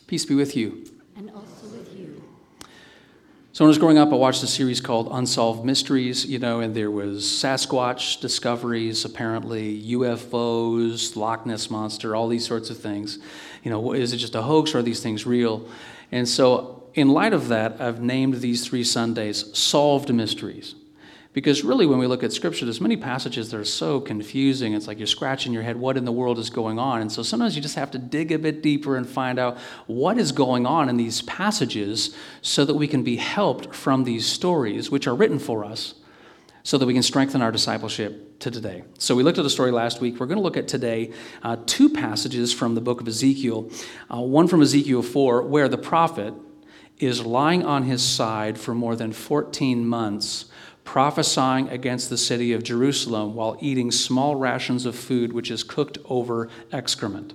Peace be with you. And also with you. So when I was growing up, I watched a series called Unsolved Mysteries, and there was Sasquatch discoveries, apparently, UFOs, Loch Ness Monster, all these sorts of things. Is it just a hoax or are these things real? And so in light of that, I've named these 3 Sundays Solved Mysteries. Because really, when we look at Scripture, there's many passages that are so confusing. It's like you're scratching your head, what in the world is going on? And so sometimes you just have to dig a bit deeper and find out what is going on in these passages so that we can be helped from these stories, which are written for us, so that we can strengthen our discipleship to today. So we looked at a story last week. We're going to look at today 2 passages from the book of Ezekiel. One from Ezekiel 4, where the prophet is lying on his side for more than 14 months, prophesying against the city of Jerusalem while eating small rations of food which is cooked over excrement.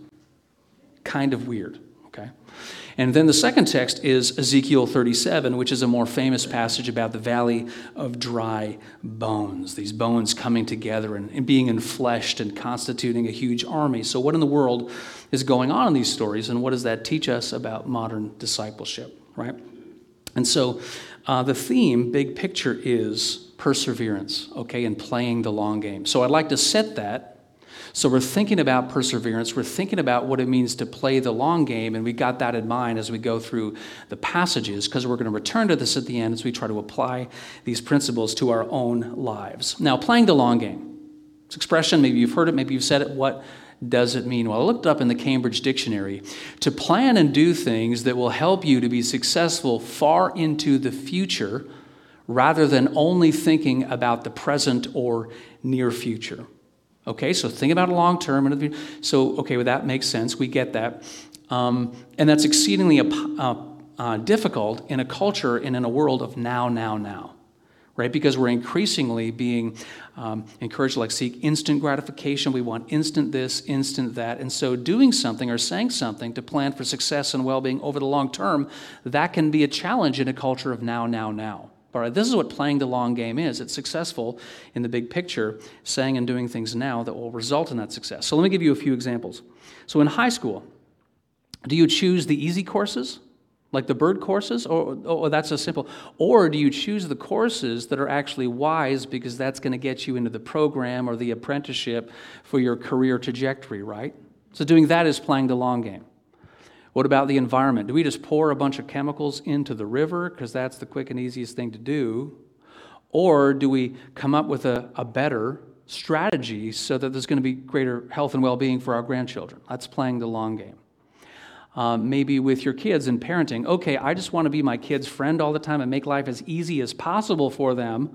Kind of weird, okay? And then the second text is Ezekiel 37, which is a more famous passage about the valley of dry bones, these bones coming together and being enfleshed and constituting a huge army. So what in the world is going on in these stories, and what does that teach us about modern discipleship, right? And so the theme, big picture, is perseverance, okay, and playing the long game. So I'd like to set that. So we're thinking about perseverance. We're thinking about what it means to play the long game, and we got that in mind as we go through the passages, because we're going to return to this at the end as we try to apply these principles to our own lives. Now, playing the long game. This expression, maybe you've heard it, maybe you've said it. What does it mean? Well, I looked up in the Cambridge Dictionary. To plan and do things that will help you to be successful far into the future rather than only thinking about the present or near future. Okay, so think about a long term. So, okay, well, that makes sense. We get that. And that's exceedingly difficult in a culture and in a world of now. Right? Because we're increasingly being encouraged to seek instant gratification. We want instant this, instant that. And so doing something or saying something to plan for success and well-being over the long term, that can be a challenge in a culture of now. All right, this is what playing the long game is. It's successful in the big picture, saying and doing things now that will result in that success. So let me give you a few examples. So in high school, do you choose the easy courses? Like the bird courses, or that's a simple, or do you choose the courses that are actually wise because that's going to get you into the program or the apprenticeship for your career trajectory, right? So doing that is playing the long game. What about the environment? Do we just pour a bunch of chemicals into the river because that's the quick and easiest thing to do? Or do we come up with a better strategy so that there's going to be greater health and well-being for our grandchildren? That's playing the long game. Maybe with your kids and parenting. Okay, I just want to be my kid's friend all the time and make life as easy as possible for them.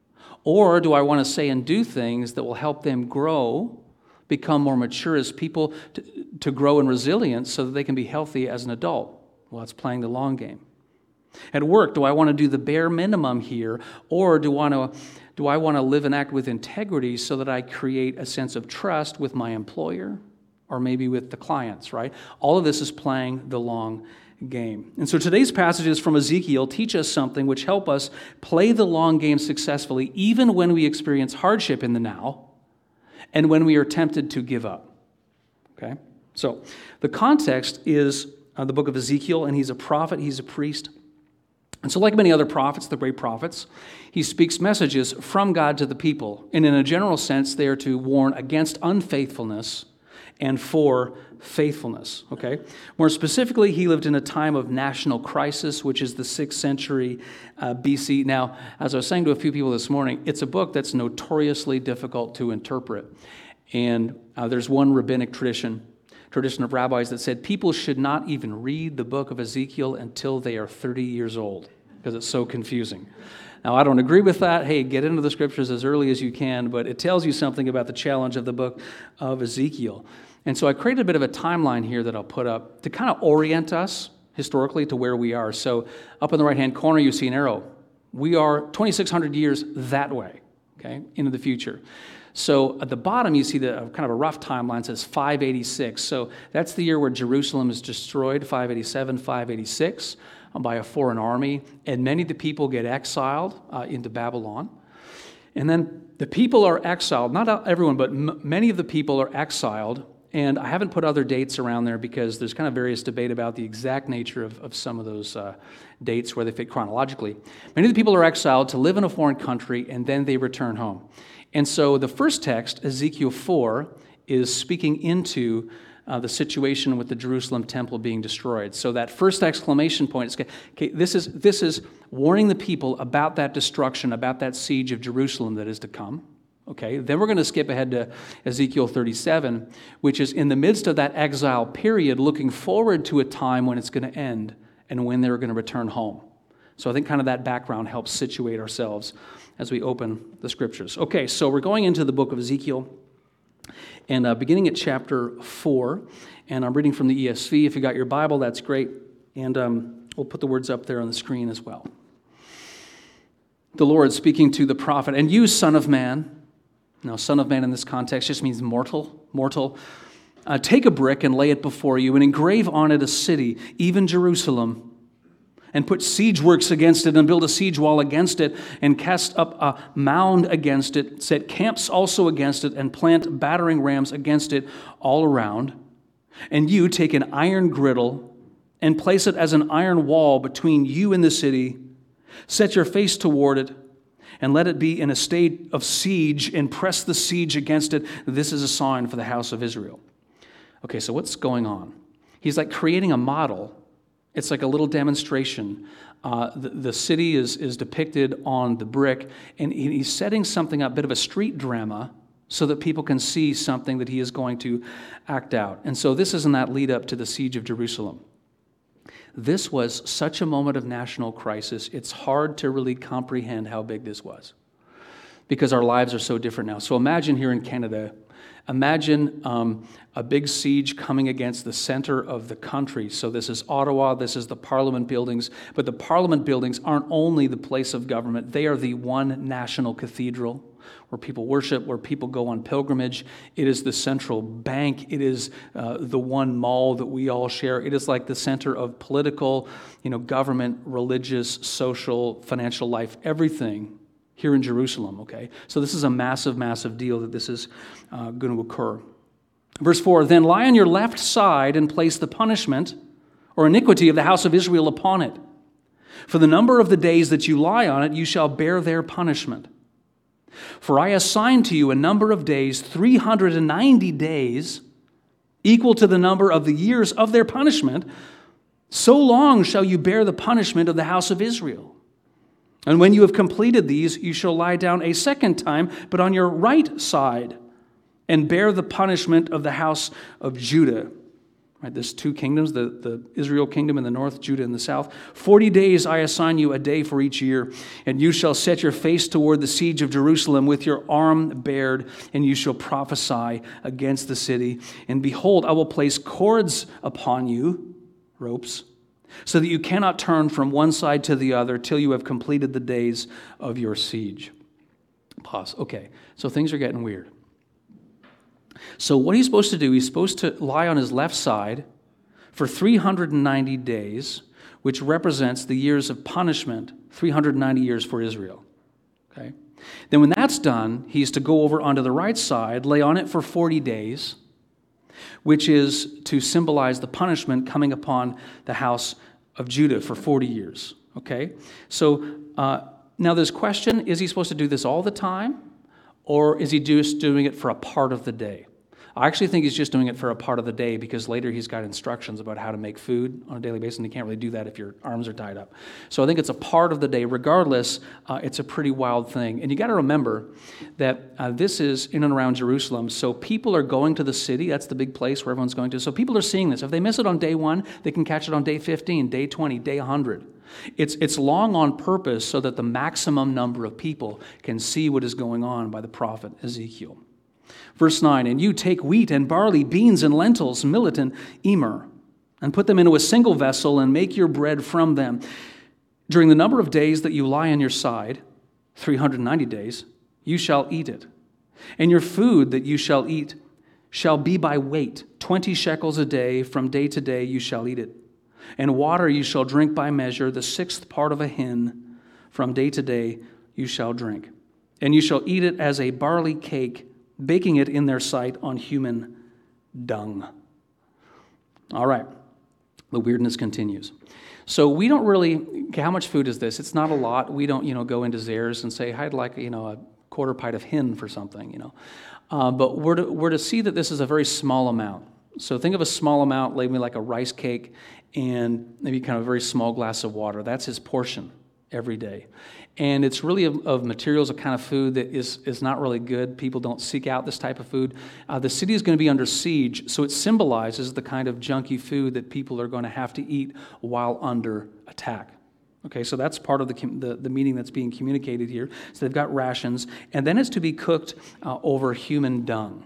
Or do I want to say and do things that will help them grow, become more mature as people, to grow in resilience so that they can be healthy as an adult? Well, that's playing the long game. At work, do I want to do the bare minimum here, or do I want to live and act with integrity so that I create a sense of trust with my employer? Or maybe with the clients, right? All of this is playing the long game. And so today's passages from Ezekiel teach us something which help us play the long game successfully, even when we experience hardship in the now and when we are tempted to give up. Okay? So the context is the book of Ezekiel, and he's a prophet, he's a priest. And so like many other prophets, the great prophets, he speaks messages from God to the people. And in a general sense, they are to warn against unfaithfulness and for faithfulness, okay? More specifically, he lived in a time of national crisis, which is the 6th century BC. Now, as I was saying to a few people this morning, it's a book that's notoriously difficult to interpret. And there's one rabbinic tradition of rabbis that said people should not even read the book of Ezekiel until they are 30 years old, because it's so confusing. Now, I don't agree with that. Hey, get into the scriptures as early as you can, but it tells you something about the challenge of the book of Ezekiel. And so I created a bit of a timeline here that I'll put up to kind of orient us historically to where we are. So up in the right-hand corner, you see an arrow. We are 2,600 years that way, okay, into the future. So at the bottom, you see the kind of a rough timeline. It says 586. So that's the year where Jerusalem is destroyed, 587, 586, by a foreign army. And many of the people get exiled into Babylon. And then the people are exiled. Not everyone, but many of the people are exiled. And I haven't put other dates around there because there's kind of various debate about the exact nature of some of those dates where they fit chronologically. Many of the people are exiled to live in a foreign country, and then they return home. And so the first text, Ezekiel 4, is speaking into the situation with the Jerusalem temple being destroyed. So that first exclamation point is, okay, this is warning the people about that destruction, about that siege of Jerusalem that is to come. Okay, then we're going to skip ahead to Ezekiel 37, which is in the midst of that exile period, looking forward to a time when it's going to end and when they're going to return home. So I think kind of that background helps situate ourselves as we open the scriptures. Okay, so we're going into the book of Ezekiel, and beginning at chapter 4, and I'm reading from the ESV. If you got your Bible, that's great, and we'll put the words up there on the screen as well. The Lord speaking to the prophet, and you, son of man. Now, son of man in this context just means mortal. Take a brick and lay it before you, and engrave on it a city, even Jerusalem, and put siege works against it, and build a siege wall against it, and cast up a mound against it, set camps also against it, and plant battering rams against it all around. And you take an iron griddle, and place it as an iron wall between you and the city. Set your face toward it, and let it be in a state of siege, and press the siege against it. This is a sign for the house of Israel. Okay, so what's going on? He's like creating a model. It's like a little demonstration. The city is depicted on the brick, and he's setting something up, a bit of a street drama, so that people can see something that he is going to act out. And so this is in that lead up to the siege of Jerusalem. This was such a moment of national crisis, it's hard to really comprehend how big this was because our lives are so different now. So imagine here in Canada, imagine a big siege coming against the center of the country. So this is Ottawa, this is the Parliament buildings, but the Parliament buildings aren't only the place of government, they are the one national cathedral where people worship, where people go on pilgrimage. It is the central bank. It is the one mall that we all share. It is like the center of political, government, religious, social, financial life, everything here in Jerusalem, okay? So this is a massive, massive deal that this is going to occur. Verse 4, then lie on your left side and place the punishment or iniquity of the house of Israel upon it. For the number of the days that you lie on it, you shall bear their punishment. For I assign to you a number of days, 390 days, equal to the number of the years of their punishment. So long shall you bear the punishment of the house of Israel. And when you have completed these, you shall lie down a second time, but on your right side, and bear the punishment of the house of Judah. Right, there's two kingdoms, the Israel kingdom in the north, Judah in the south. 40 days I assign you, a day for each year, and you shall set your face toward the siege of Jerusalem with your arm bared, and you shall prophesy against the city. And behold, I will place cords upon you, ropes, so that you cannot turn from one side to the other till you have completed the days of your siege. Pause. Okay, so things are getting weird. So what he's supposed to do, he's supposed to lie on his left side for 390 days, which represents the years of punishment, 390 years for Israel. Okay? Then when that's done, he's to go over onto the right side, lay on it for 40 days, which is to symbolize the punishment coming upon the house of Judah for 40 years. Okay? So now this question, is he supposed to do this all the time? Or is he just doing it for a part of the day? I actually think he's just doing it for a part of the day because later he's got instructions about how to make food on a daily basis, and you can't really do that if your arms are tied up. So I think it's a part of the day. Regardless, it's a pretty wild thing. And you got to remember that this is in and around Jerusalem, so people are going to the city. That's the big place where everyone's going to. So people are seeing this. If they miss it on day 1, they can catch it on day 15, day 20, day 100. It's long on purpose so that the maximum number of people can see what is going on by the prophet Ezekiel. Verse 9, and you take wheat and barley, beans and lentils, millet and emmer, and put them into a single vessel and make your bread from them. During the number of days that you lie on your side, 390 days, you shall eat it. And your food that you shall eat shall be by weight, 20 shekels a day, from day to day you shall eat it. And water you shall drink by measure, the 6th part of a hin, from day to day you shall drink. And you shall eat it as a barley cake, baking it in their sight on human dung. All right, the weirdness continues. So we don't really, okay, how much food is this? It's not a lot. We don't, go into Zehrs and say, I'd like, a quarter pint of hin for something, But we're to see that this is a very small amount. So think of a small amount, maybe like a rice cake, and maybe kind of a very small glass of water. That's his portion every day. And it's really of materials, a kind of food that is not really good. People don't seek out this type of food. The city is going to be under siege, so it symbolizes the kind of junky food that people are going to have to eat while under attack. Okay, so that's part of the meaning that's being communicated here. So they've got rations, and then it's to be cooked over human dung.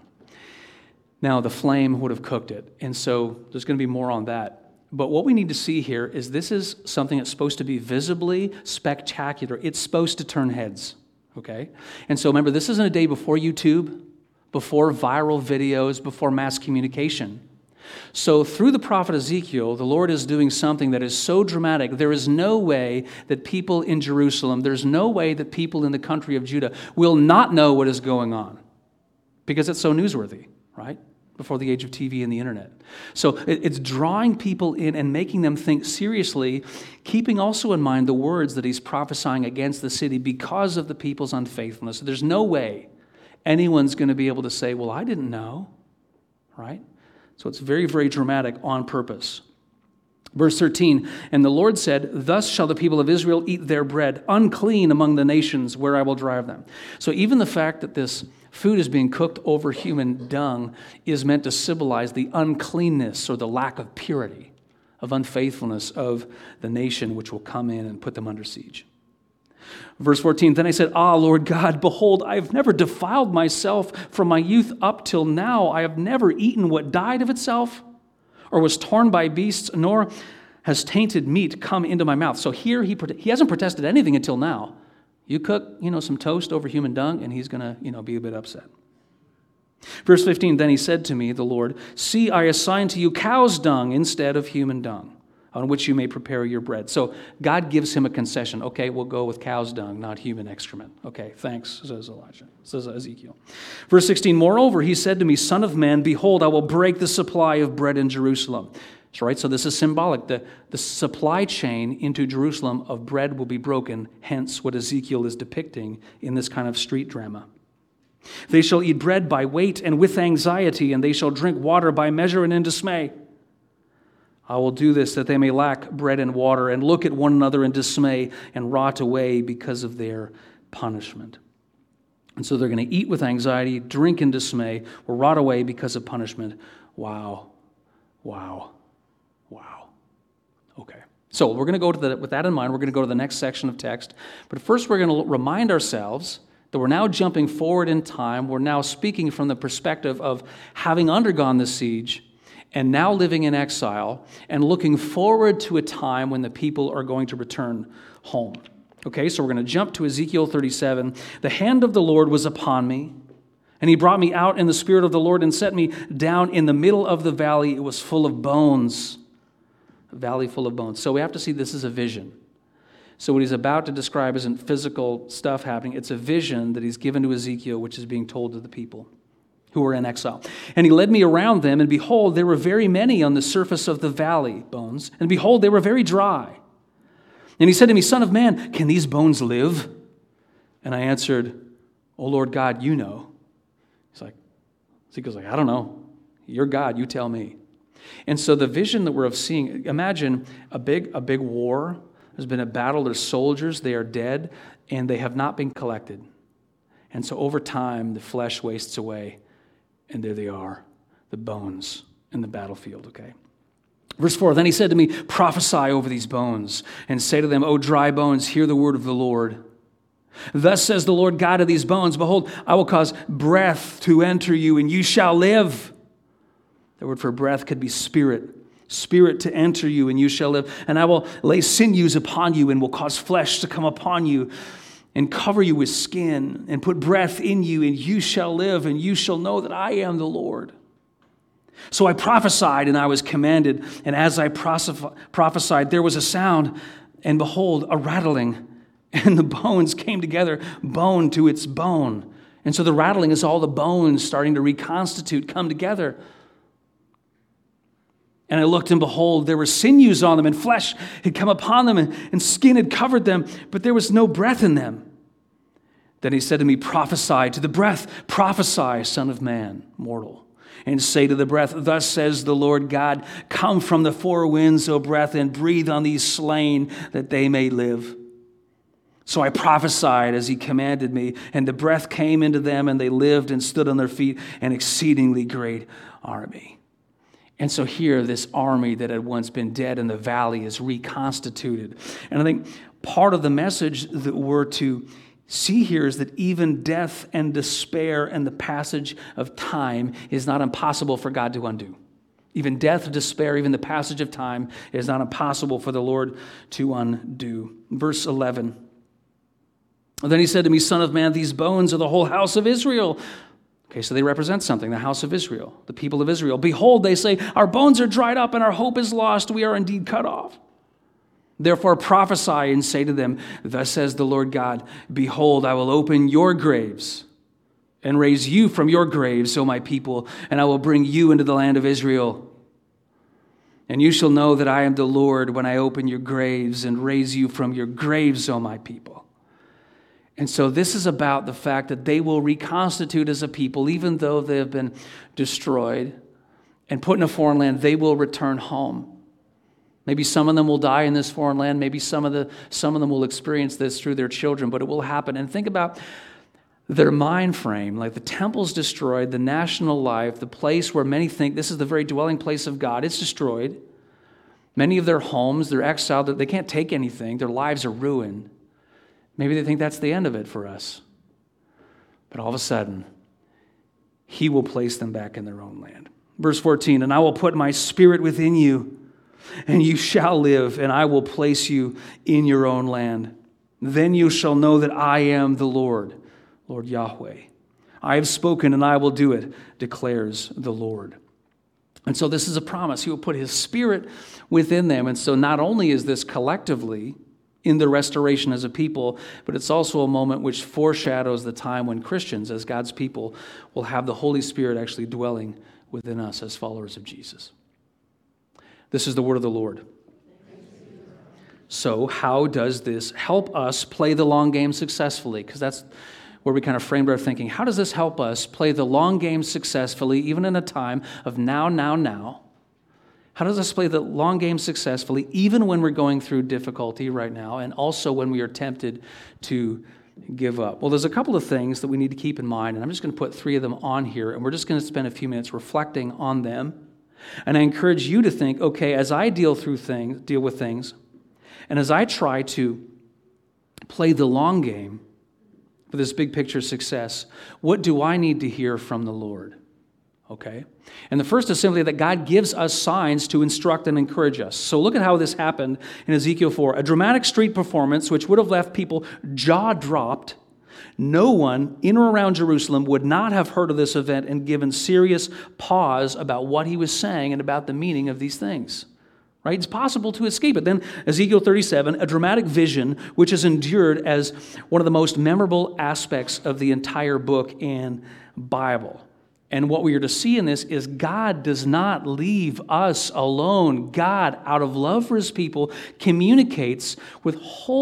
Now, the flame would have cooked it, and so there's going to be more on that. But what we need to see here is this is something that's supposed to be visibly spectacular. It's supposed to turn heads, okay? And so remember, this isn't a day before YouTube, before viral videos, before mass communication. So through the prophet Ezekiel, the Lord is doing something that is so dramatic. There is no way that people in Jerusalem, there's no way that people in the country of Judah will not know what is going on because it's so newsworthy, right? Before the age of TV and the internet. So it's drawing people in and making them think seriously, keeping also in mind the words that he's prophesying against the city because of the people's unfaithfulness. So there's no way anyone's going to be able to say, well, I didn't know, right? So it's very, very dramatic on purpose. Verse 13, and the Lord said, thus shall the people of Israel eat their bread, unclean among the nations where I will drive them. So even the fact that this food is being cooked over human dung is meant to symbolize the uncleanness or the lack of purity, of unfaithfulness of the nation which will come in and put them under siege. Verse 14, then I said, Lord God, behold, I have never defiled myself from my youth up till now. I have never eaten what died of itself or was torn by beasts, nor has tainted meat come into my mouth. So here he hasn't protested anything until now. You cook, some toast over human dung, and he's going to, be a bit upset. Verse 15, then he said to me, the Lord, see, I assign to you cow's dung instead of human dung, on which you may prepare your bread. So God gives him a concession. Okay, we'll go with cow's dung, not human excrement. Okay, thanks, says Ezekiel. Verse 16, moreover, he said to me, Son of man, behold, I will break the supply of bread in Jerusalem. Right, so this is symbolic. The supply chain into Jerusalem of bread will be broken, hence what Ezekiel is depicting in this kind of street drama. They shall eat bread by weight and with anxiety, and they shall drink water by measure and in dismay. I will do this that they may lack bread and water and look at one another in dismay and rot away because of their punishment. And so they're going to eat with anxiety, drink in dismay, or rot away because of punishment. Wow. Okay. So we're going to go with that in mind, we're going to go to the next section of text. But first we're going to remind ourselves that we're now jumping forward in time. We're now speaking from the perspective of having undergone the siege and now living in exile and looking forward to a time when the people are going to return home. Okay, so we're going to jump to Ezekiel 37. The hand of the Lord was upon me, and he brought me out in the spirit of the Lord and set me down in the middle of the valley. It was full of bones, a valley full of bones. So we have to see this is a vision. So what he's about to describe isn't physical stuff happening. It's a vision that he's given to Ezekiel, which is being told to the people who were in exile. And he led me around them, and behold, there were very many on the surface of the valley, bones. And behold, they were very dry. And he said to me, Son of man, can these bones live? And I answered, O Lord God, you know. Ezekiel's like, I don't know. You're God, you tell me. And so the vision that we're of seeing, imagine a big war. There's been a battle. There's soldiers. They are dead, and they have not been collected. And so over time, the flesh wastes away, and there they are, the bones in the battlefield, okay? Verse 4, then he said to me, prophesy over these bones, and say to them, O dry bones, hear the word of the Lord. Thus says the Lord God of these bones, behold, I will cause breath to enter you, and you shall live. The word for breath could be spirit to enter you, and you shall live. And I will lay sinews upon you, and will cause flesh to come upon you, and cover you with skin, and put breath in you, and you shall live, and you shall know that I am the Lord. So I prophesied, and I was commanded, and as I prophesied, there was a sound, and behold, a rattling, and the bones came together, bone to its bone. And so the rattling is all the bones starting to reconstitute, come together. And I looked, and behold, there were sinews on them, and flesh had come upon them, and skin had covered them, but there was no breath in them. Then he said to me, prophesy to the breath, prophesy, son of man, mortal, and say to the breath, thus says the Lord God, come from the four winds, O breath, and breathe on these slain, that they may live. So I prophesied as he commanded me, and the breath came into them, and they lived and stood on their feet, an exceedingly great army. And so here, this army that had once been dead in the valley is reconstituted. And I think part of the message that we're to see here is that even death and despair and the passage of time is not impossible for God to undo. Even death, despair, even the passage of time is not impossible for the Lord to undo. Verse 11. And then he said to me, son of man, these bones are the whole house of Israel. Okay, so they represent something, the house of Israel, the people of Israel. Behold, they say, our bones are dried up and our hope is lost. We are indeed cut off. Therefore prophesy and say to them, thus says the Lord God, behold, I will open your graves and raise you from your graves, O my people, and I will bring you into the land of Israel. And you shall know that I am the Lord when I open your graves and raise you from your graves, O my people. And so this is about the fact that they will reconstitute as a people, even though they have been destroyed and put in a foreign land, they will return home. Maybe some of them will die in this foreign land. Maybe some of them will experience this through their children, but it will happen. And think about their mind frame, like the temple's destroyed, the national life, the place where many think this is the very dwelling place of God, it's destroyed. Many of their homes, they're exiled, they can't take anything, their lives are ruined. Maybe they think that's the end of it for us. But all of a sudden, he will place them back in their own land. Verse 14, and I will put my spirit within you, and you shall live, and I will place you in your own land. Then you shall know that I am the Lord, Lord Yahweh. I have spoken, and I will do it, declares the Lord. And so this is a promise. He will put his spirit within them. And so not only is this collectively in the restoration as a people, but it's also a moment which foreshadows the time when Christians, as God's people, will have the Holy Spirit actually dwelling within us as followers of Jesus. This is the word of the Lord. So how does this help us play the long game successfully? Because that's where we kind of framed our thinking. How does this help us play the long game successfully, even in a time of now? How does this play the long game successfully, even when we're going through difficulty right now, and also when we are tempted to give up? Well, there's a couple of things that we need to keep in mind, and I'm just going to put 3 of them on here, and we're just going to spend a few minutes reflecting on them. And I encourage you to think, okay, as I deal with things, and as I try to play the long game for this big picture success, what do I need to hear from the Lord? Okay? And the first is simply that God gives us signs to instruct and encourage us. So look at how this happened in Ezekiel 4. A dramatic street performance which would have left people jaw-dropped. No one in or around Jerusalem would not have heard of this event and given serious pause about what he was saying and about the meaning of these things. Right? It's possible to escape it. Then Ezekiel 37, a dramatic vision which has endured as one of the most memorable aspects of the entire book and Bible. And what we are to see in this is God does not leave us alone. God, out of love for his people, communicates with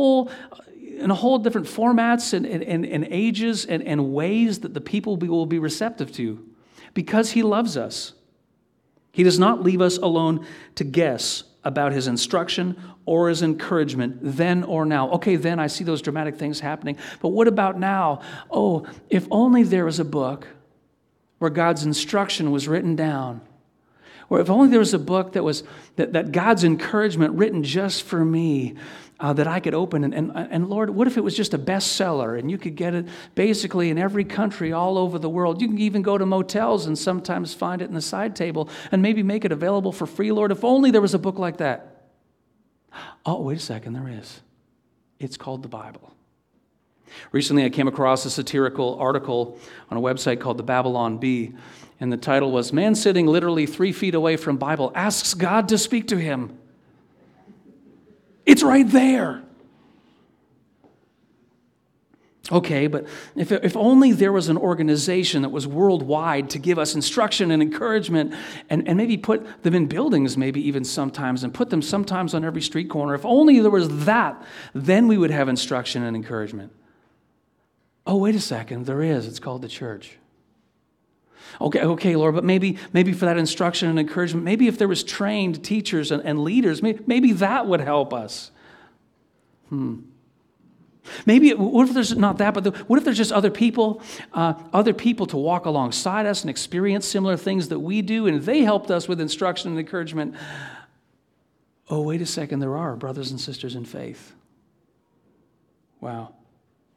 in a whole different formats and ages and ways that the people will be receptive to because he loves us. He does not leave us alone to guess about his instruction or his encouragement then or now. Okay, then I see those dramatic things happening, but what about now? Oh, if only there was a book where God's instruction was written down, or if only there was a book that God's encouragement written just for me, that I could open. And Lord, what if it was just a bestseller and you could get it basically in every country all over the world? You can even go to motels and sometimes find it in the side table and maybe make it available for free, Lord. If only there was a book like that. Oh, wait a second, there is. It's called the Bible. Recently, I came across a satirical article on a website called the Babylon Bee, and the title was, "Man sitting literally 3 feet away from Bible asks God to speak to him." It's right there. Okay, but if only there was an organization that was worldwide to give us instruction and encouragement and maybe put them in buildings maybe even sometimes and put them sometimes on every street corner. If only there was that, then we would have instruction and encouragement. Oh, wait a second, there is. It's called the church. Okay, Lord, but maybe for that instruction and encouragement, maybe if there was trained teachers and leaders, maybe that would help us. Maybe, what if there's not that, but what if there's just other people to walk alongside us and experience similar things that we do, and they helped us with instruction and encouragement? Oh, wait a second, there are brothers and sisters in faith. Wow.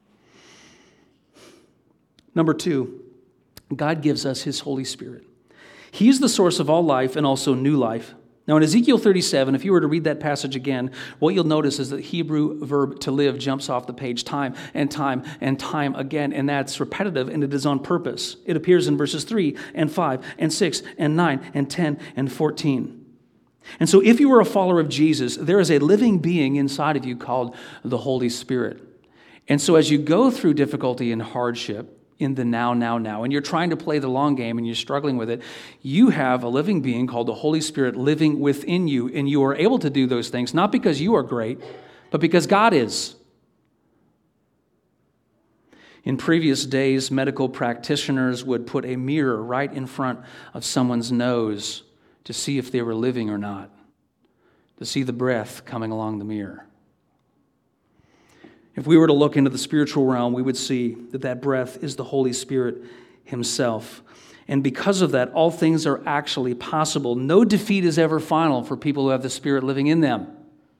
Number 2, God gives us His Holy Spirit. He's the source of all life and also new life. Now in Ezekiel 37, if you were to read that passage again, what you'll notice is that the Hebrew verb to live jumps off the page time and time and time again, and that's repetitive, and it is on purpose. It appears in verses 3 and 5 and 6 and 9 and 10 and 14. And so if you are a follower of Jesus, there is a living being inside of you called the Holy Spirit. And so as you go through difficulty and hardship, in the now, and you're trying to play the long game and you're struggling with it, you have a living being called the Holy Spirit living within you, and you are able to do those things, not because you are great, but because God is. In previous days, medical practitioners would put a mirror right in front of someone's nose to see if they were living or not, to see the breath coming along the mirror. If we were to look into the spiritual realm, we would see that breath is the Holy Spirit Himself. And because of that, all things are actually possible. No defeat is ever final for people who have the Spirit living in them.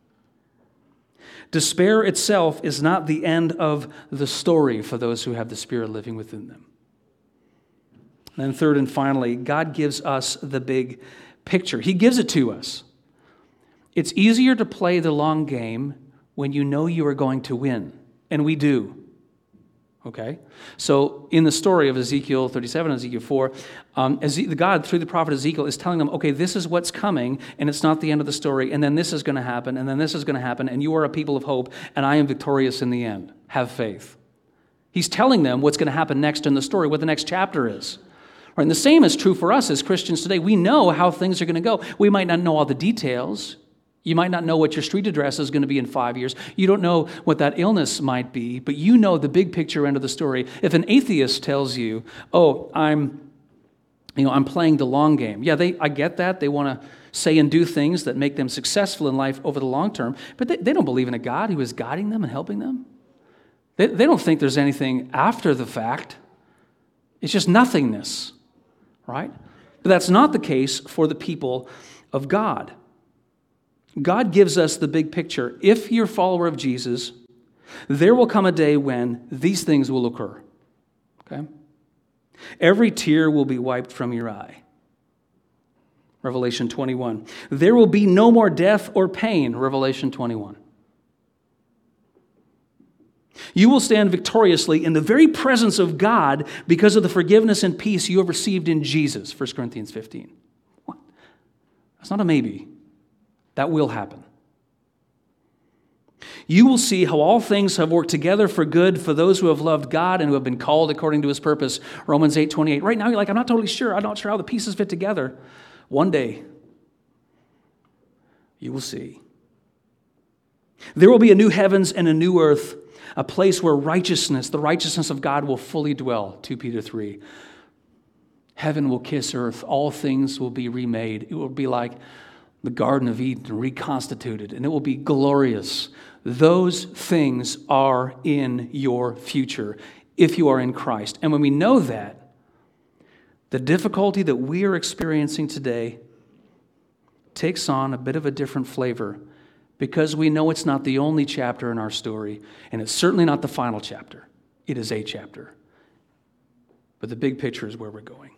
Despair itself is not the end of the story for those who have the Spirit living within them. And then third and finally, God gives us the big picture. He gives it to us. It's easier to play the long game when you know you are going to win. And we do. Okay? So in the story of Ezekiel 37 and Ezekiel 4, God, through the prophet Ezekiel, is telling them, okay, this is what's coming, and it's not the end of the story, and then this is going to happen, and then this is going to happen, and you are a people of hope, and I am victorious in the end. Have faith. He's telling them what's going to happen next in the story, what the next chapter is. Right? And the same is true for us as Christians today. We know how things are going to go. We might not know all the details. You might not know what your street address is going to be in 5 years. You don't know what that illness might be, but you know the big picture end of the story. If an atheist tells you, "Oh, I'm playing the long game," yeah, I get that. They want to say and do things that make them successful in life over the long term, but they don't believe in a God who is guiding them and helping them. They don't think there's anything after the fact. It's just nothingness, right? But that's not the case for the people of God. God gives us the big picture. If you're a follower of Jesus, there will come a day when these things will occur. Okay? Every tear will be wiped from your eye. Revelation 21. There will be no more death or pain. Revelation 21. You will stand victoriously in the very presence of God because of the forgiveness and peace you have received in Jesus. 1 Corinthians 15. What? That's not a maybe. That will happen. You will see how all things have worked together for good for those who have loved God and who have been called according to His purpose. Romans 8:28. Right now you're like, I'm not totally sure. I'm not sure how the pieces fit together. One day, you will see. There will be a new heavens and a new earth, a place where righteousness, the righteousness of God, will fully dwell. 2 Peter 3. Heaven will kiss earth. All things will be remade. It will be like the Garden of Eden reconstituted, and it will be glorious. Those things are in your future if you are in Christ. And when we know that, the difficulty that we are experiencing today takes on a bit of a different flavor because we know it's not the only chapter in our story, and it's certainly not the final chapter. It is a chapter. But the big picture is where we're going.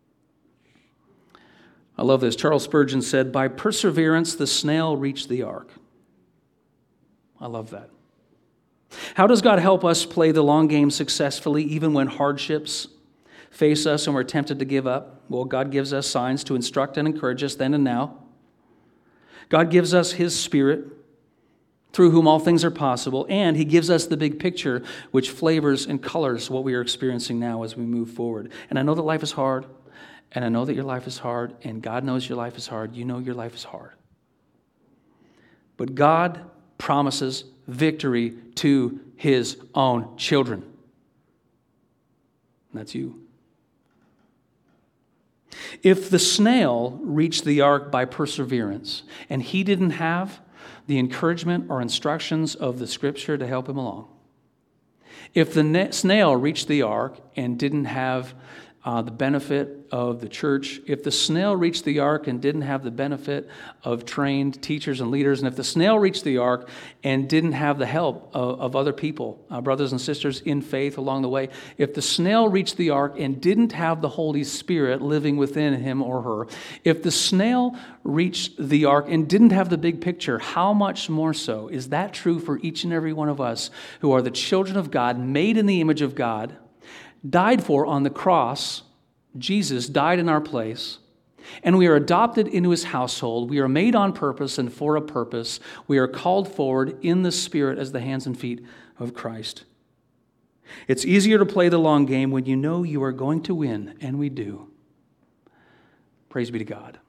I love this. Charles Spurgeon said, "By perseverance, the snail reached the ark." I love that. How does God help us play the long game successfully, even when hardships face us and we're tempted to give up? Well, God gives us signs to instruct and encourage us then and now. God gives us His Spirit through whom all things are possible, and he gives us the big picture, which flavors and colors what we are experiencing now as we move forward. And I know that life is hard, and I know that your life is hard, and God knows your life is hard. You know your life is hard. But God promises victory to his own children. And that's you. If the snail reached the ark by perseverance, and he didn't have the encouragement or instructions of the Scripture to help him along, if the snail reached the ark and didn't have the benefit of the church, if the snail reached the ark and didn't have the benefit of trained teachers and leaders, and if the snail reached the ark and didn't have the help of other people, brothers and sisters in faith along the way, if the snail reached the ark and didn't have the Holy Spirit living within him or her, if the snail reached the ark and didn't have the big picture, how much more so is that true for each and every one of us who are the children of God, made in the image of God, died for on the cross? Jesus died in our place, and we are adopted into his household. We are made on purpose and for a purpose. We are called forward in the Spirit as the hands and feet of Christ. It's easier to play the long game when you know you are going to win, and we do. Praise be to God.